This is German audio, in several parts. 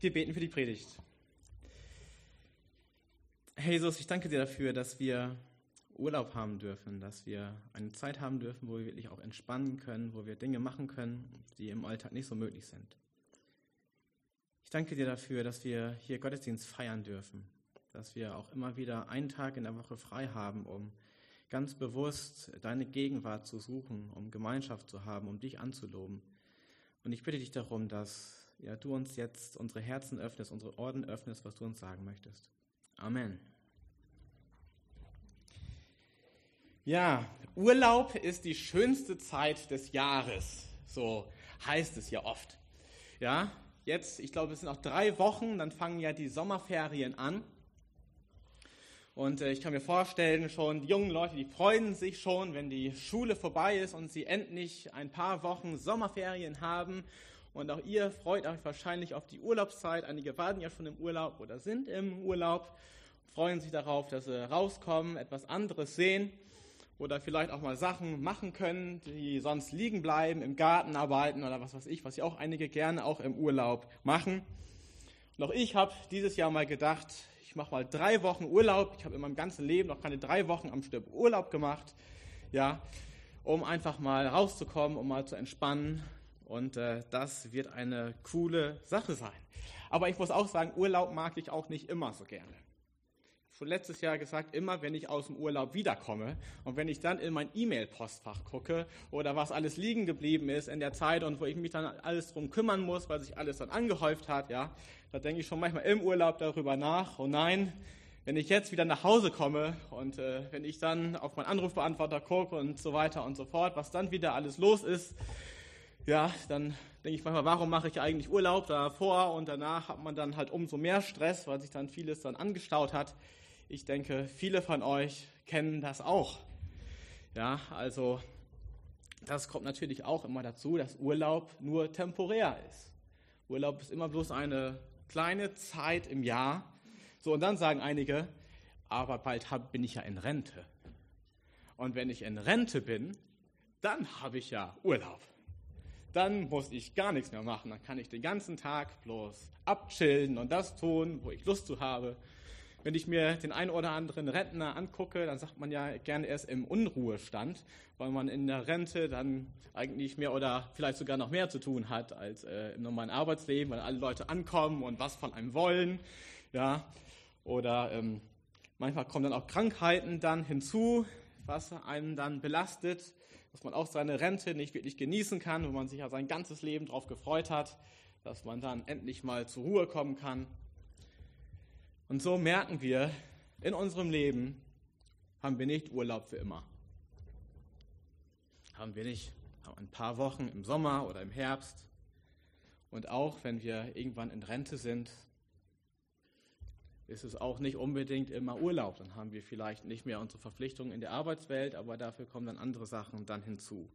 Wir beten für die Predigt. Herr Jesus, ich danke dir dafür, dass wir Urlaub haben dürfen, dass wir eine Zeit haben dürfen, wo wir wirklich auch entspannen können, wo wir Dinge machen können, die im Alltag nicht so möglich sind. Ich danke dir dafür, dass wir hier Gottesdienst feiern dürfen, dass wir auch immer wieder einen Tag in der Woche frei haben, um ganz bewusst deine Gegenwart zu suchen, um Gemeinschaft zu haben, um dich anzuloben. Und ich bitte dich darum, dass du uns jetzt unsere Herzen öffnest, unsere Ohren öffnest, was du uns sagen möchtest. Amen. Ja, Urlaub ist die schönste Zeit des Jahres, so heißt es ja oft. Ja, jetzt, ich glaube, es sind noch 3 Wochen, dann fangen ja die Sommerferien an. Und ich kann mir vorstellen, schon die jungen Leute, die freuen sich schon, wenn die Schule vorbei ist und sie endlich ein paar Wochen Sommerferien haben. Und auch ihr freut euch wahrscheinlich auf die Urlaubszeit. Einige waren ja schon im Urlaub oder sind im Urlaub, freuen sich darauf, dass sie rauskommen, etwas anderes sehen oder vielleicht auch mal Sachen machen können, die sonst liegen bleiben, im Garten arbeiten oder was weiß ich, was ja auch einige gerne auch im Urlaub machen. Und auch ich habe dieses Jahr mal gedacht, ich mache mal 3 Wochen Urlaub. Ich habe in meinem ganzen Leben noch keine 3 Wochen am Stück Urlaub gemacht, ja, um einfach mal rauszukommen, um mal zu entspannen. Und das wird eine coole Sache sein. Aber ich muss auch sagen, Urlaub mag ich auch nicht immer so gerne. Ich habe schon letztes Jahr gesagt, immer wenn ich aus dem Urlaub wiederkomme und wenn ich dann in mein E-Mail-Postfach gucke oder was alles liegen geblieben ist in der Zeit und wo ich mich dann alles drum kümmern muss, weil sich alles dann angehäuft hat, ja, da denke ich schon manchmal im Urlaub darüber nach, oh nein, wenn ich jetzt wieder nach Hause komme und wenn ich dann auf meinen Anrufbeantworter gucke und so weiter und so fort, was dann wieder alles los ist, ja, dann denke ich manchmal, warum mache ich eigentlich Urlaub? Davor und danach hat man dann halt umso mehr Stress, weil sich dann vieles dann angestaut hat. Ich denke, viele von euch kennen das auch. Ja, also das kommt natürlich auch immer dazu, dass Urlaub nur temporär ist. Urlaub ist immer bloß eine kleine Zeit im Jahr. So, und dann sagen einige, aber bald bin ich ja in Rente. Und wenn ich in Rente bin, dann habe ich ja Urlaub. Dann muss ich gar nichts mehr machen. Dann kann ich den ganzen Tag bloß abchillen und das tun, wo ich Lust zu habe. Wenn ich mir den einen oder anderen Rentner angucke, dann sagt man ja gerne erst im Unruhestand, weil man in der Rente dann eigentlich mehr oder vielleicht sogar noch mehr zu tun hat als im normalen Arbeitsleben, weil alle Leute ankommen und was von einem wollen. Ja. Oder manchmal kommen dann auch Krankheiten dann hinzu, was einen dann belastet, dass man auch seine Rente nicht wirklich genießen kann, wo man sich ja sein ganzes Leben darauf gefreut hat, dass man dann endlich mal zur Ruhe kommen kann. Und so merken wir, in unserem Leben haben wir nicht Urlaub für immer. Haben wir nicht. Haben ein paar Wochen im Sommer oder im Herbst. Und auch wenn wir irgendwann in Rente sind, ist es auch nicht unbedingt immer Urlaub. Dann haben wir vielleicht nicht mehr unsere Verpflichtungen in der Arbeitswelt, aber dafür kommen dann andere Sachen dann hinzu.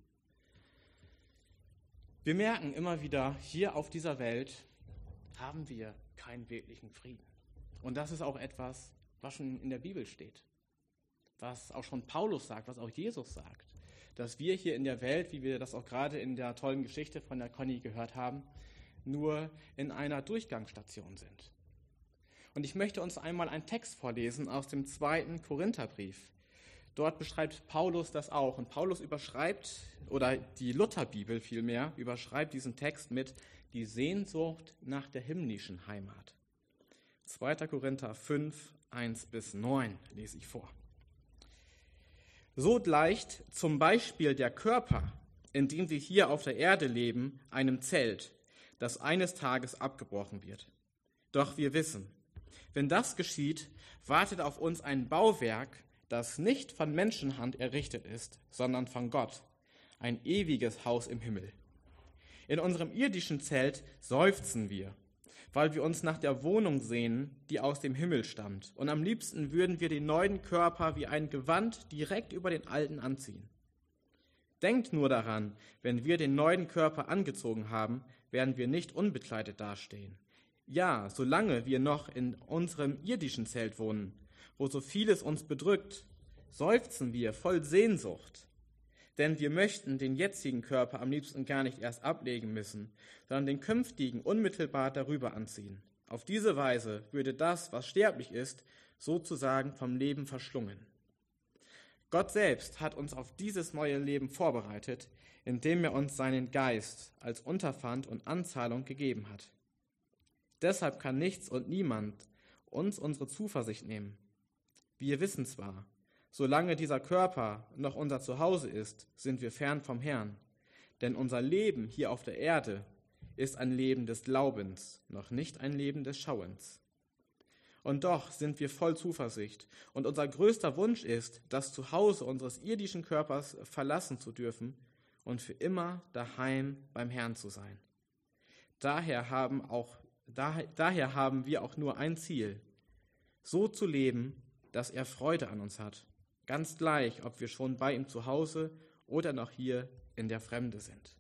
Wir merken immer wieder, hier auf dieser Welt haben wir keinen wirklichen Frieden. Und das ist auch etwas, was schon in der Bibel steht. Was auch schon Paulus sagt, was auch Jesus sagt. Dass wir hier in der Welt, wie wir das auch gerade in der tollen Geschichte von der Conny gehört haben, nur in einer Durchgangsstation sind. Und ich möchte uns einmal einen Text vorlesen aus dem 2. Korintherbrief. Dort beschreibt Paulus das auch. Und Paulus überschreibt, oder die Lutherbibel vielmehr, überschreibt diesen Text mit die Sehnsucht nach der himmlischen Heimat. 2. Korinther 5, 1-9 lese ich vor. So gleicht zum Beispiel der Körper, in dem Sie hier auf der Erde leben, einem Zelt, das eines Tages abgebrochen wird. Doch wir wissen, wenn das geschieht, wartet auf uns ein Bauwerk, das nicht von Menschenhand errichtet ist, sondern von Gott, ein ewiges Haus im Himmel. In unserem irdischen Zelt seufzen wir, weil wir uns nach der Wohnung sehnen, die aus dem Himmel stammt. Und am liebsten würden wir den neuen Körper wie ein Gewand direkt über den alten anziehen. Denkt nur daran, wenn wir den neuen Körper angezogen haben, werden wir nicht unbekleidet dastehen. Ja, solange wir noch in unserem irdischen Zelt wohnen, wo so vieles uns bedrückt, seufzen wir voll Sehnsucht. Denn wir möchten den jetzigen Körper am liebsten gar nicht erst ablegen müssen, sondern den künftigen unmittelbar darüber anziehen. Auf diese Weise würde das, was sterblich ist, sozusagen vom Leben verschlungen. Gott selbst hat uns auf dieses neue Leben vorbereitet, indem er uns seinen Geist als Unterpfand und Anzahlung gegeben hat. Deshalb kann nichts und niemand uns unsere Zuversicht nehmen. Wir wissen zwar, solange dieser Körper noch unser Zuhause ist, sind wir fern vom Herrn, denn unser Leben hier auf der Erde ist ein Leben des Glaubens, noch nicht ein Leben des Schauens. Und doch sind wir voll Zuversicht und unser größter Wunsch ist, das Zuhause unseres irdischen Körpers verlassen zu dürfen und für immer daheim beim Herrn zu sein. Daher haben wir auch nur ein Ziel, so zu leben, dass er Freude an uns hat, ganz gleich, ob wir schon bei ihm zu Hause oder noch hier in der Fremde sind.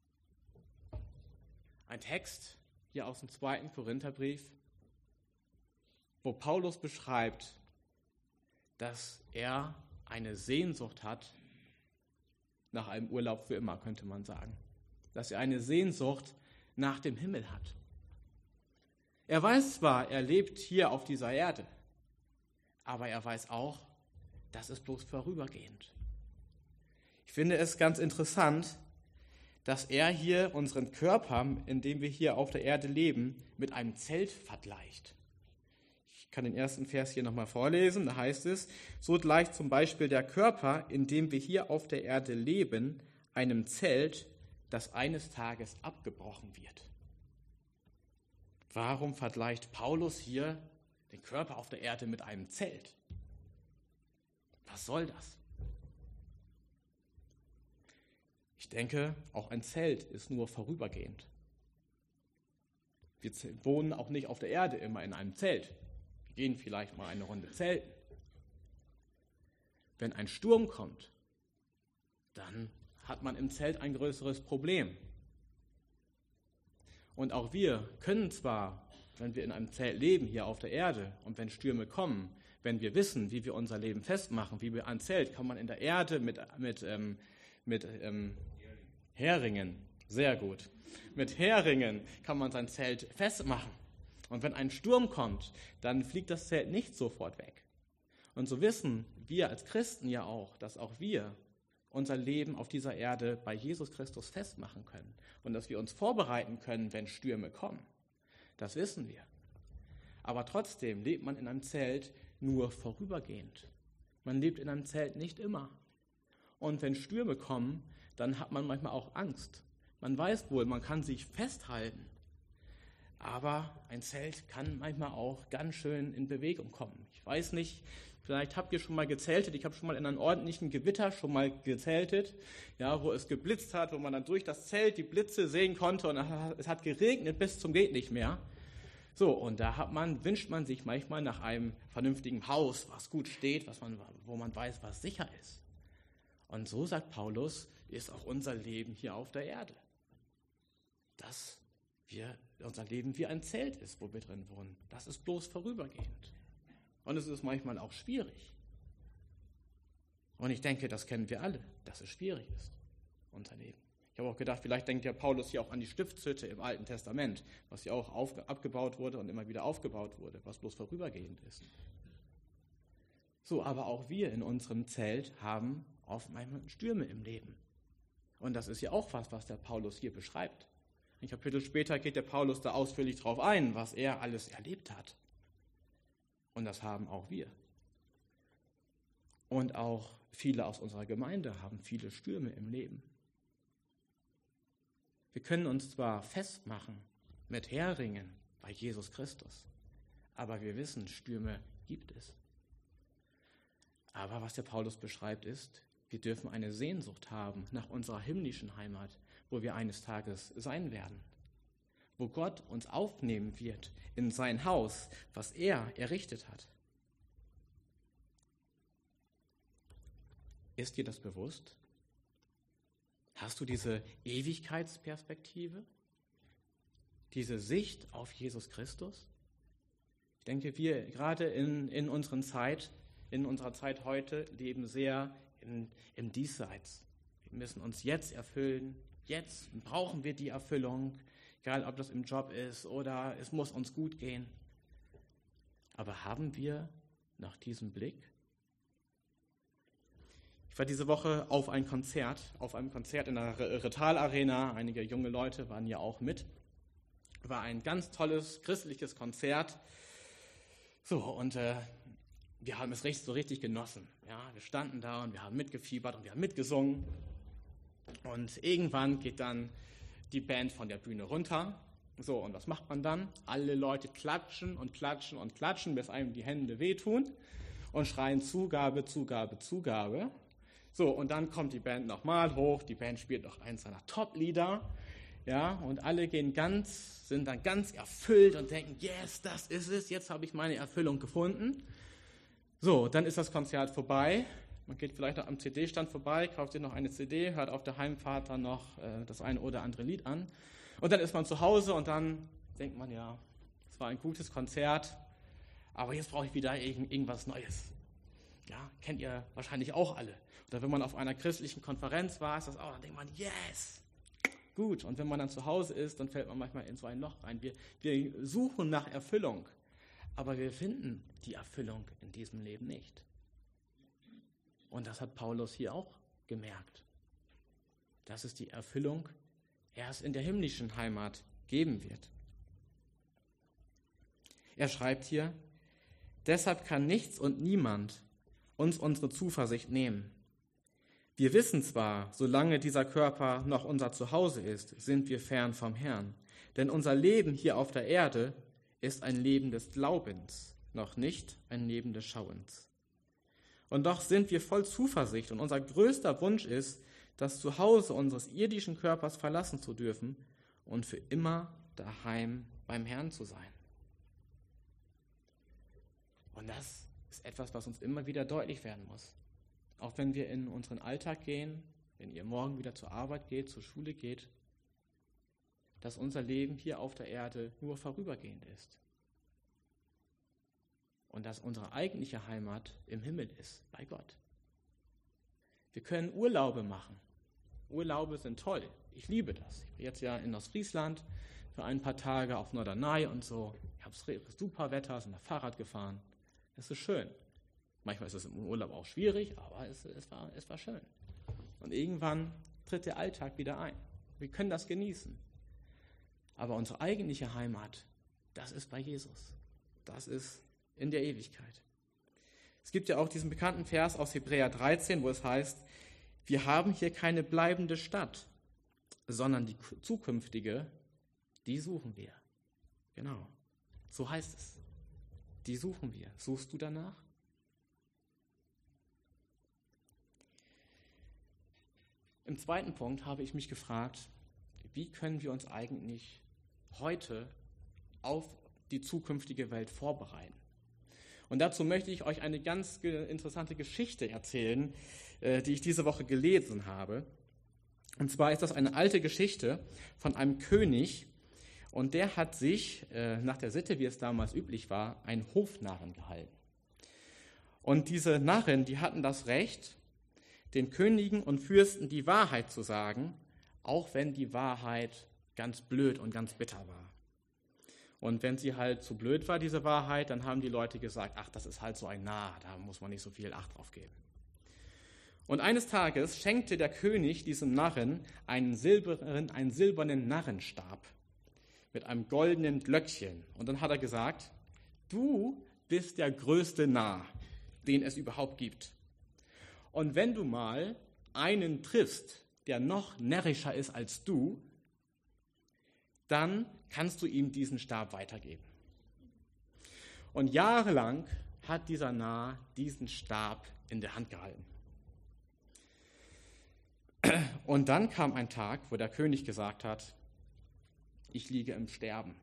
Ein Text hier aus dem 2. Korintherbrief, wo Paulus beschreibt, dass er eine Sehnsucht hat nach einem Urlaub für immer, könnte man sagen. Dass er eine Sehnsucht nach dem Himmel hat. Er weiß zwar, er lebt hier auf dieser Erde, aber er weiß auch, das ist bloß vorübergehend. Ich finde es ganz interessant, dass er hier unseren Körper, in dem wir hier auf der Erde leben, mit einem Zelt vergleicht. Ich kann den ersten Vers hier nochmal vorlesen, da heißt es, so gleicht zum Beispiel der Körper, in dem wir hier auf der Erde leben, einem Zelt, das eines Tages abgebrochen wird. Warum vergleicht Paulus hier den Körper auf der Erde mit einem Zelt? Was soll das? Ich denke, auch ein Zelt ist nur vorübergehend. Wir wohnen auch nicht auf der Erde immer in einem Zelt. Wir gehen vielleicht mal eine Runde zelten. Wenn ein Sturm kommt, dann hat man im Zelt ein größeres Problem. Und auch wir können zwar, wenn wir in einem Zelt leben hier auf der Erde und wenn Stürme kommen, wenn wir wissen, wie wir unser Leben festmachen, wie wir ein Zelt, kann man in der Erde mit Heringen, sehr gut, mit Heringen kann man sein Zelt festmachen. Und wenn ein Sturm kommt, dann fliegt das Zelt nicht sofort weg. Und so wissen wir als Christen ja auch, dass auch wir unser Leben auf dieser Erde bei Jesus Christus festmachen können und dass wir uns vorbereiten können, wenn Stürme kommen. Das wissen wir. Aber trotzdem lebt man in einem Zelt nur vorübergehend. Man lebt in einem Zelt nicht immer. Und wenn Stürme kommen, dann hat man manchmal auch Angst. Man weiß wohl, man kann sich festhalten. Aber ein Zelt kann manchmal auch ganz schön in Bewegung kommen. Ich weiß nicht, vielleicht habt ihr schon mal gezeltet. Ich habe schon mal in einem ordentlichen Gewitter schon mal gezeltet, ja, wo es geblitzt hat, wo man dann durch das Zelt die Blitze sehen konnte und es hat geregnet bis zum geht nicht mehr. So, und da wünscht man sich manchmal nach einem vernünftigen Haus, was gut steht, wo man weiß, was sicher ist. Und so, sagt Paulus, ist auch unser Leben hier auf der Erde. Dass unser Leben wie ein Zelt ist, wo wir drin wohnen. Das ist bloß vorübergehend. Und es ist manchmal auch schwierig. Und ich denke, das kennen wir alle, dass es schwierig ist, unser Leben. Ich habe auch gedacht, vielleicht denkt ja Paulus hier auch an die Stiftshütte im Alten Testament, was ja auch abgebaut wurde und immer wieder aufgebaut wurde, was bloß vorübergehend ist. So, aber auch wir in unserem Zelt haben oft manchmal Stürme im Leben. Und das ist ja auch was der Paulus hier beschreibt. Ein Kapitel später geht der Paulus da ausführlich drauf ein, was er alles erlebt hat. Und das haben auch wir. Und auch viele aus unserer Gemeinde haben viele Stürme im Leben. Wir können uns zwar festmachen mit Heringen bei Jesus Christus, aber wir wissen, Stürme gibt es. Aber was der Paulus beschreibt ist, wir dürfen eine Sehnsucht haben nach unserer himmlischen Heimat, wo wir eines Tages sein werden, wo Gott uns aufnehmen wird in sein Haus, was er errichtet hat. Ist dir das bewusst? Hast du diese Ewigkeitsperspektive? Diese Sicht auf Jesus Christus? Ich denke, wir gerade in unserer Zeit heute leben sehr im Diesseits. Wir müssen uns jetzt erfüllen. Jetzt brauchen wir die Erfüllung. Egal, ob das im Job ist oder es muss uns gut gehen. Aber haben wir noch diesen Blick? Ich war diese Woche auf einem Konzert in der Rittal Arena. Einige junge Leute waren ja auch mit. War ein ganz tolles christliches Konzert. So, und wir haben es so richtig genossen. Ja, wir standen da und wir haben mitgefiebert und wir haben mitgesungen. Und irgendwann geht dann die Band von der Bühne runter. So, und was macht man dann? Alle Leute klatschen und klatschen und klatschen, bis einem die Hände wehtun und schreien Zugabe, Zugabe, Zugabe. So, und dann kommt die Band nochmal hoch. Die Band spielt noch eins seiner Top-Lieder. Ja, und alle sind dann ganz erfüllt und denken, yes, das ist es, jetzt habe ich meine Erfüllung gefunden. So, dann ist das Konzert vorbei. Man geht vielleicht noch am CD-Stand vorbei, kauft sich noch eine CD, hört auf der Heimfahrt dann noch das eine oder andere Lied an. Und dann ist man zu Hause und dann denkt man, ja, es war ein gutes Konzert, aber jetzt brauche ich wieder irgendwas Neues. Ja, kennt ihr wahrscheinlich auch alle. Oder wenn man auf einer christlichen Konferenz war, ist das auch, dann denkt man, yes, gut. Und wenn man dann zu Hause ist, dann fällt man manchmal in so ein Loch rein. Wir suchen nach Erfüllung, aber wir finden die Erfüllung in diesem Leben nicht. Und das hat Paulus hier auch gemerkt, dass es die Erfüllung erst in der himmlischen Heimat geben wird. Er schreibt hier, deshalb kann nichts und niemand uns unsere Zuversicht nehmen. Wir wissen zwar, solange dieser Körper noch unser Zuhause ist, sind wir fern vom Herrn. Denn unser Leben hier auf der Erde ist ein Leben des Glaubens, noch nicht ein Leben des Schauens. Und doch sind wir voll Zuversicht und unser größter Wunsch ist, das Zuhause unseres irdischen Körpers verlassen zu dürfen und für immer daheim beim Herrn zu sein. Und das ist etwas, was uns immer wieder deutlich werden muss. Auch wenn wir in unseren Alltag gehen, wenn ihr morgen wieder zur Arbeit geht, zur Schule geht, dass unser Leben hier auf der Erde nur vorübergehend ist. Und dass unsere eigentliche Heimat im Himmel ist, bei Gott. Wir können Urlaube machen. Urlaube sind toll. Ich liebe das. Ich bin jetzt ja in Ostfriesland für ein paar Tage auf Norderney und so. Ich habe super Wetter, sind da Fahrrad gefahren. Das ist schön. Manchmal ist es im Urlaub auch schwierig, aber es war schön. Und irgendwann tritt der Alltag wieder ein. Wir können das genießen. Aber unsere eigentliche Heimat, das ist bei Jesus. Das ist in der Ewigkeit. Es gibt ja auch diesen bekannten Vers aus Hebräer 13, wo es heißt, wir haben hier keine bleibende Stadt, sondern die zukünftige, die suchen wir. Genau, so heißt es. Die suchen wir. Suchst du danach? Im zweiten Punkt habe ich mich gefragt, wie können wir uns eigentlich heute auf die zukünftige Welt vorbereiten? Und dazu möchte ich euch eine ganz interessante Geschichte erzählen, die ich diese Woche gelesen habe. Und zwar ist das eine alte Geschichte von einem König und der hat sich, nach der Sitte, wie es damals üblich war, einen Hofnarren gehalten. Und diese Narren, die hatten das Recht, den Königen und Fürsten die Wahrheit zu sagen, auch wenn die Wahrheit ganz blöd und ganz bitter war. Und wenn sie halt zu blöd war, diese Wahrheit, dann haben die Leute gesagt, ach, das ist halt so ein Narr, da muss man nicht so viel Acht drauf geben. Und eines Tages schenkte der König diesem Narren einen silbernen Narrenstab mit einem goldenen Glöckchen. Und dann hat er gesagt, du bist der größte Narr, den es überhaupt gibt. Und wenn du mal einen triffst, der noch närrischer ist als du, dann kannst du ihm diesen Stab weitergeben. Und jahrelang hat dieser Narr diesen Stab in der Hand gehalten. Und dann kam ein Tag, wo der König gesagt hat, ich liege im Sterben.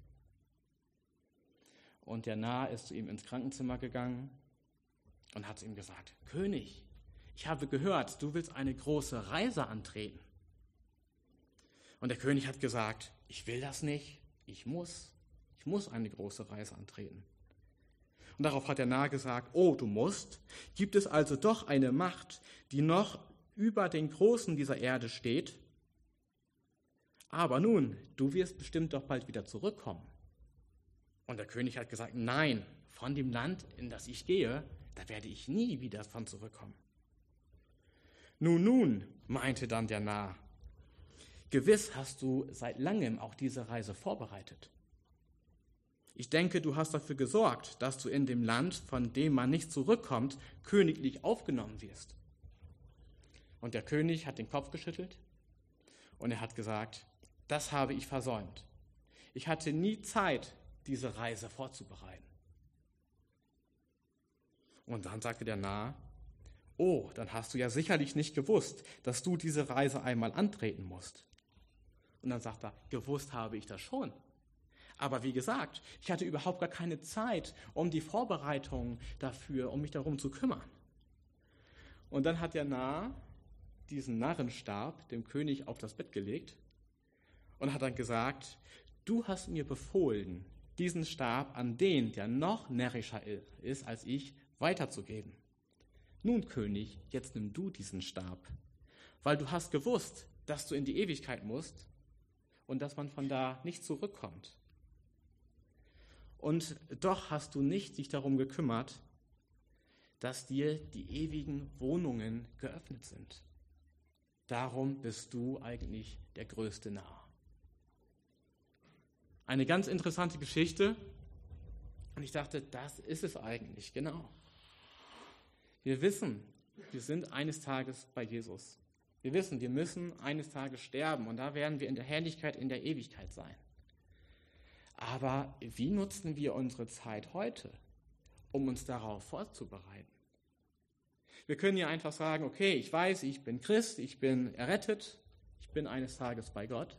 Und der Narr ist zu ihm ins Krankenzimmer gegangen und hat zu ihm gesagt, König, ich habe gehört, du willst eine große Reise antreten. Und der König hat gesagt, ich will das nicht, ich muss eine große Reise antreten. Und darauf hat der Narr gesagt, oh, du musst, gibt es also doch eine Macht, die noch über den Großen dieser Erde steht? Aber nun, du wirst bestimmt doch bald wieder zurückkommen. Und der König hat gesagt, nein, von dem Land, in das ich gehe, da werde ich nie wieder von zurückkommen. Nun, meinte dann der Narr, gewiss hast du seit langem auch diese Reise vorbereitet. Ich denke, du hast dafür gesorgt, dass du in dem Land, von dem man nicht zurückkommt, königlich aufgenommen wirst. Und der König hat den Kopf geschüttelt und er hat gesagt, das habe ich versäumt. Ich hatte nie Zeit, diese Reise vorzubereiten. Und dann sagte der Narr, oh, dann hast du ja sicherlich nicht gewusst, dass du diese Reise einmal antreten musst. Und dann sagt er, gewusst habe ich das schon. Aber wie gesagt, ich hatte überhaupt gar keine Zeit, um die Vorbereitungen dafür, um mich darum zu kümmern. Und dann hat der Narr diesen Narrenstab dem König auf das Bett gelegt und hat dann gesagt, du hast mir befohlen, diesen Stab an den, der noch närrischer ist als ich, weiterzugeben. Nun, König, jetzt nimm du diesen Stab, weil du hast gewusst, dass du in die Ewigkeit musst und dass man von da nicht zurückkommt. Und doch hast du nicht dich darum gekümmert, dass dir die ewigen Wohnungen geöffnet sind. Darum bist du eigentlich der größte Narr. Eine ganz interessante Geschichte. Und ich dachte, das ist es eigentlich, genau. Wir wissen, wir sind eines Tages bei Jesus. Wir wissen, wir müssen eines Tages sterben und da werden wir in der Herrlichkeit, in der Ewigkeit sein. Aber wie nutzen wir unsere Zeit heute, um uns darauf vorzubereiten? Wir können ja einfach sagen, okay, ich weiß, ich bin Christ, ich bin errettet, ich bin eines Tages bei Gott.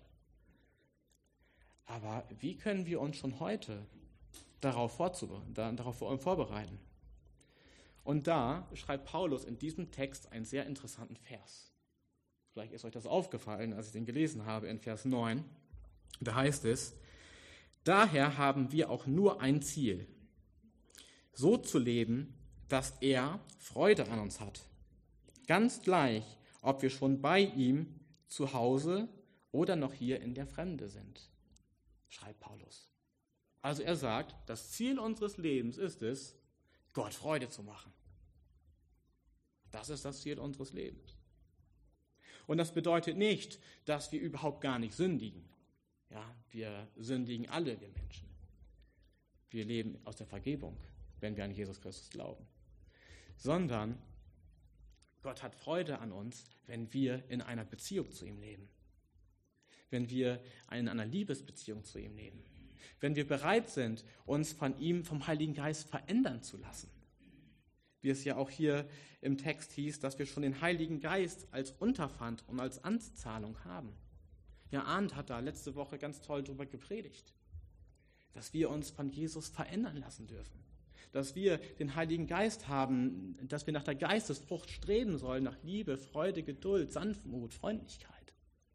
Aber wie können wir uns schon heute darauf vorbereiten? Und da schreibt Paulus in diesem Text einen sehr interessanten Vers. Vielleicht ist euch das aufgefallen, als ich den gelesen habe in Vers 9. Da heißt es, daher haben wir auch nur ein Ziel, so zu leben, dass er Freude an uns hat. Ganz gleich, ob wir schon bei ihm zu Hause oder noch hier in der Fremde sind, schreibt Paulus. Also er sagt, das Ziel unseres Lebens ist es, Gott Freude zu machen. Das ist das Ziel unseres Lebens. Und das bedeutet nicht, dass wir überhaupt gar nicht sündigen. Ja, wir sündigen alle, wir Menschen. Wir leben aus der Vergebung, wenn wir an Jesus Christus glauben. Sondern Gott hat Freude an uns, wenn wir in einer Beziehung zu ihm leben. Wenn wir in einer Liebesbeziehung zu ihm leben. Wenn wir bereit sind, uns von ihm, vom Heiligen Geist verändern zu lassen. Wie es ja auch hier im Text hieß, dass wir schon den Heiligen Geist als Unterpfand und als Anzahlung haben. Ja, Arndt hat da letzte Woche ganz toll drüber gepredigt, dass wir uns von Jesus verändern lassen dürfen, dass wir den Heiligen Geist haben, dass wir nach der Geistesfrucht streben sollen, nach Liebe, Freude, Geduld, Sanftmut, Freundlichkeit.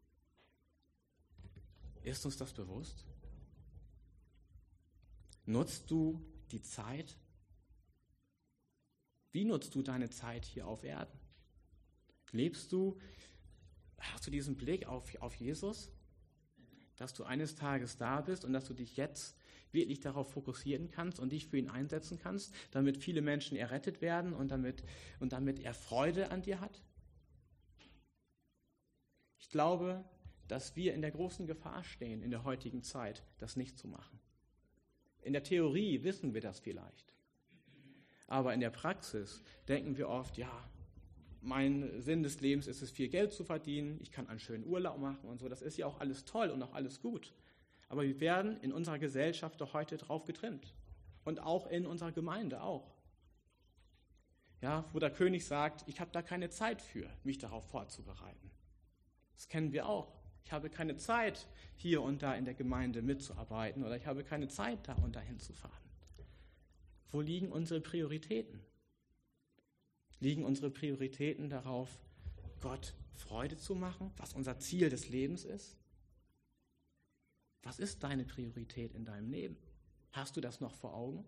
Ist uns das bewusst? Nutzt du die Zeit? Wie nutzt du deine Zeit hier auf Erden? Hast du diesen Blick auf Jesus, dass du eines Tages da bist und dass du dich jetzt wirklich darauf fokussieren kannst und dich für ihn einsetzen kannst, damit viele Menschen errettet werden und damit er Freude an dir hat? Ich glaube, dass wir in der großen Gefahr stehen, in der heutigen Zeit, das nicht zu machen. In der Theorie wissen wir das vielleicht. Aber in der Praxis denken wir oft, ja, mein Sinn des Lebens ist es, viel Geld zu verdienen, ich kann einen schönen Urlaub machen und so, das ist ja auch alles toll und auch alles gut. Aber wir werden in unserer Gesellschaft doch heute drauf getrimmt. Und auch in unserer Gemeinde auch. Ja, wo der König sagt, ich habe da keine Zeit für, mich darauf vorzubereiten. Das kennen wir auch. Ich habe keine Zeit, hier und da in der Gemeinde mitzuarbeiten oder ich habe keine Zeit, da und da hinzufahren. Wo liegen unsere Prioritäten? Liegen unsere Prioritäten darauf, Gott Freude zu machen, was unser Ziel des Lebens ist? Was ist deine Priorität in deinem Leben? Hast du das noch vor Augen?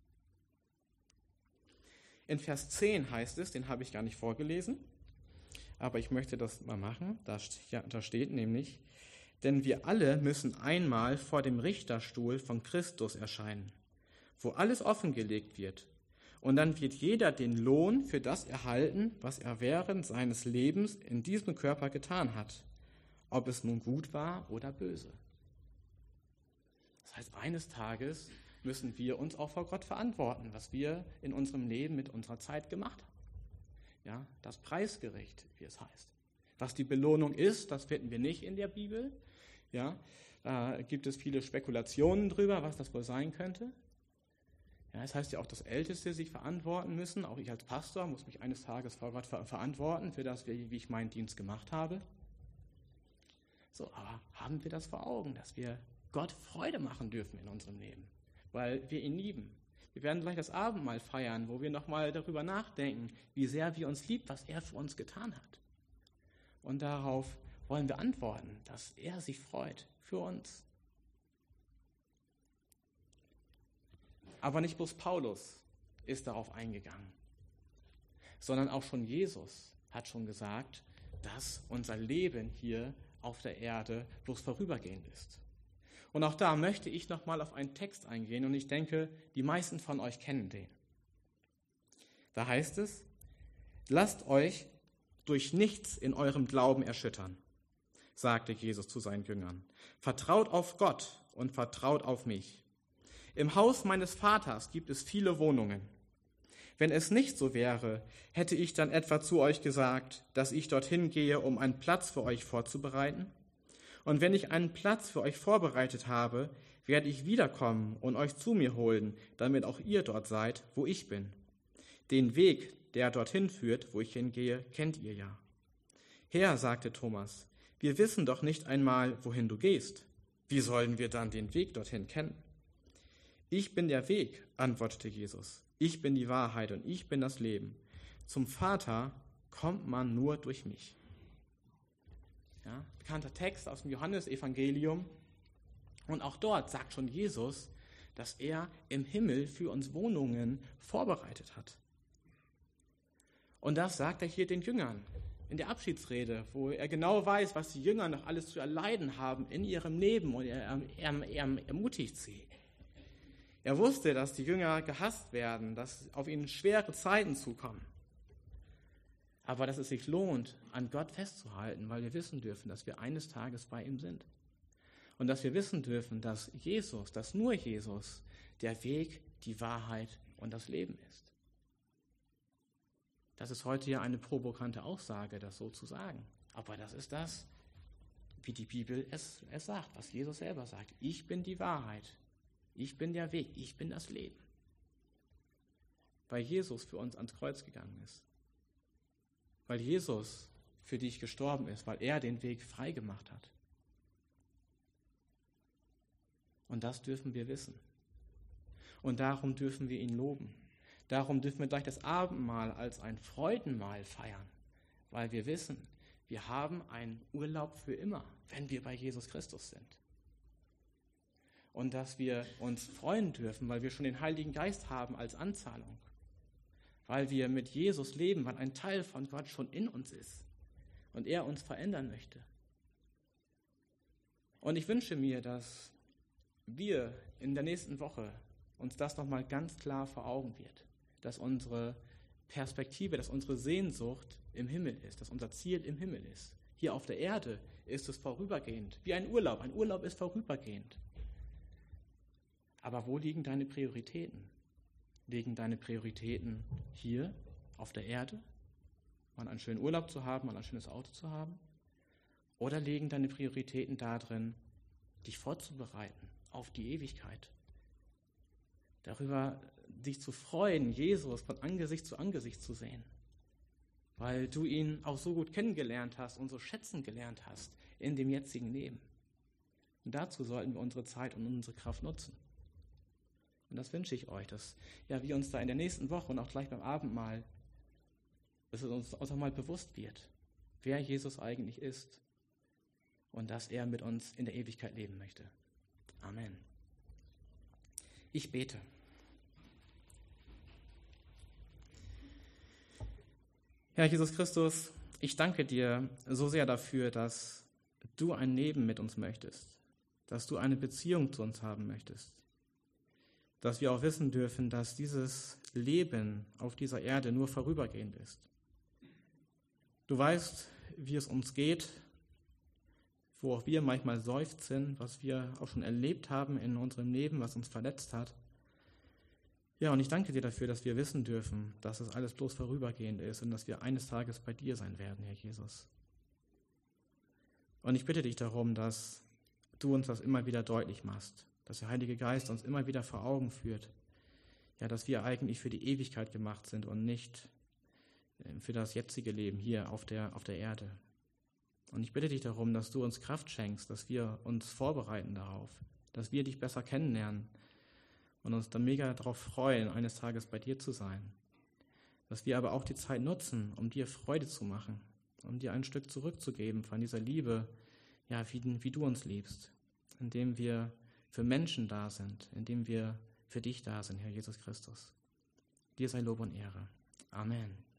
In Vers 10 heißt es, den habe ich gar nicht vorgelesen, aber ich möchte das mal machen. Da steht nämlich, denn wir alle müssen einmal vor dem Richterstuhl von Christus erscheinen, wo alles offengelegt wird. Und dann wird jeder den Lohn für das erhalten, was er während seines Lebens in diesem Körper getan hat, ob es nun gut war oder böse. Das heißt, eines Tages müssen wir uns auch vor Gott verantworten, was wir in unserem Leben mit unserer Zeit gemacht haben. Ja, das Preisgericht, wie es heißt. Was die Belohnung ist, das finden wir nicht in der Bibel. Ja, da gibt es viele Spekulationen drüber, was das wohl sein könnte. Ja, es heißt ja auch, dass Älteste sich verantworten müssen. Auch ich als Pastor muss mich eines Tages vor Gott verantworten für das, wie ich meinen Dienst gemacht habe. So, aber haben wir das vor Augen, dass wir Gott Freude machen dürfen in unserem Leben, weil wir ihn lieben. Wir werden gleich das Abendmahl feiern, wo wir nochmal darüber nachdenken, wie sehr wir uns liebt, was er für uns getan hat. Und darauf wollen wir antworten, dass er sich freut für uns. Aber nicht bloß Paulus ist darauf eingegangen, sondern auch schon Jesus hat schon gesagt, dass unser Leben hier auf der Erde bloß vorübergehend ist. Und auch da möchte ich nochmal auf einen Text eingehen und ich denke, die meisten von euch kennen den. Da heißt es, lasst euch durch nichts in eurem Glauben erschüttern, sagte Jesus zu seinen Jüngern. Vertraut auf Gott und vertraut auf mich. Im Haus meines Vaters gibt es viele Wohnungen. Wenn es nicht so wäre, hätte ich dann etwa zu euch gesagt, dass ich dorthin gehe, um einen Platz für euch vorzubereiten? Und wenn ich einen Platz für euch vorbereitet habe, werde ich wiederkommen und euch zu mir holen, damit auch ihr dort seid, wo ich bin. Den Weg, der dorthin führt, wo ich hingehe, kennt ihr ja. Herr, sagte Thomas, wir wissen doch nicht einmal, wohin du gehst. Wie sollen wir dann den Weg dorthin kennen? Ich bin der Weg, antwortete Jesus. Ich bin die Wahrheit und ich bin das Leben. Zum Vater kommt man nur durch mich. Ja, bekannter Text aus dem Johannesevangelium. Und auch dort sagt schon Jesus, dass er im Himmel für uns Wohnungen vorbereitet hat. Und das sagt er hier den Jüngern in der Abschiedsrede, wo er genau weiß, was die Jünger noch alles zu erleiden haben in ihrem Leben und er ermutigt sie. Er wusste, dass die Jünger gehasst werden, dass auf ihnen schwere Zeiten zukommen. Aber dass es sich lohnt, an Gott festzuhalten, weil wir wissen dürfen, dass wir eines Tages bei ihm sind. Und dass wir wissen dürfen, dass Jesus, dass nur Jesus der Weg, die Wahrheit und das Leben ist. Das ist heute ja eine provokante Aussage, das so zu sagen. Aber das ist das, wie die Bibel es sagt, was Jesus selber sagt. Ich bin die Wahrheit, ich bin der Weg, ich bin das Leben. Weil Jesus für uns ans Kreuz gegangen ist. Weil Jesus für dich gestorben ist, weil er den Weg frei gemacht hat. Und das dürfen wir wissen. Und darum dürfen wir ihn loben. Darum dürfen wir gleich das Abendmahl als ein Freudenmahl feiern, weil wir wissen, wir haben einen Urlaub für immer, wenn wir bei Jesus Christus sind. Und dass wir uns freuen dürfen, weil wir schon den Heiligen Geist haben als Anzahlung. Weil wir mit Jesus leben, weil ein Teil von Gott schon in uns ist und er uns verändern möchte. Und ich wünsche mir, dass wir in der nächsten Woche uns das nochmal ganz klar vor Augen wird, dass unsere Perspektive, dass unsere Sehnsucht im Himmel ist, dass unser Ziel im Himmel ist. Hier auf der Erde ist es vorübergehend, wie ein Urlaub. Ein Urlaub ist vorübergehend. Aber wo liegen deine Prioritäten? Liegen deine Prioritäten hier auf der Erde, mal einen schönen Urlaub zu haben, mal ein schönes Auto zu haben? Oder liegen deine Prioritäten darin, dich vorzubereiten auf die Ewigkeit? Darüber dich zu freuen, Jesus von Angesicht zu sehen, weil du ihn auch so gut kennengelernt hast und so schätzen gelernt hast in dem jetzigen Leben. Und dazu sollten wir unsere Zeit und unsere Kraft nutzen. Und das wünsche ich euch, dass wir uns da in der nächsten Woche und auch gleich beim Abendmahl, dass es uns auch mal bewusst wird, wer Jesus eigentlich ist und dass er mit uns in der Ewigkeit leben möchte. Amen. Ich bete. Herr Jesus Christus, ich danke dir so sehr dafür, dass du ein Leben mit uns möchtest, dass du eine Beziehung zu uns haben möchtest, dass wir auch wissen dürfen, dass dieses Leben auf dieser Erde nur vorübergehend ist. Du weißt, wie es uns geht, wo auch wir manchmal seufzen, was wir auch schon erlebt haben in unserem Leben, was uns verletzt hat. Ja, und ich danke dir dafür, dass wir wissen dürfen, dass es alles bloß vorübergehend ist und dass wir eines Tages bei dir sein werden, Herr Jesus. Und ich bitte dich darum, dass du uns das immer wieder deutlich machst, dass der Heilige Geist uns immer wieder vor Augen führt, ja, dass wir eigentlich für die Ewigkeit gemacht sind und nicht für das jetzige Leben hier auf der Erde. Und ich bitte dich darum, dass du uns Kraft schenkst, dass wir uns vorbereiten darauf, dass wir dich besser kennenlernen und uns dann mega darauf freuen, eines Tages bei dir zu sein. Dass wir aber auch die Zeit nutzen, um dir Freude zu machen, um dir ein Stück zurückzugeben von dieser Liebe, ja, wie du uns liebst, indem wir für Menschen da sind, indem wir für dich da sind, Herr Jesus Christus. Dir sei Lob und Ehre. Amen.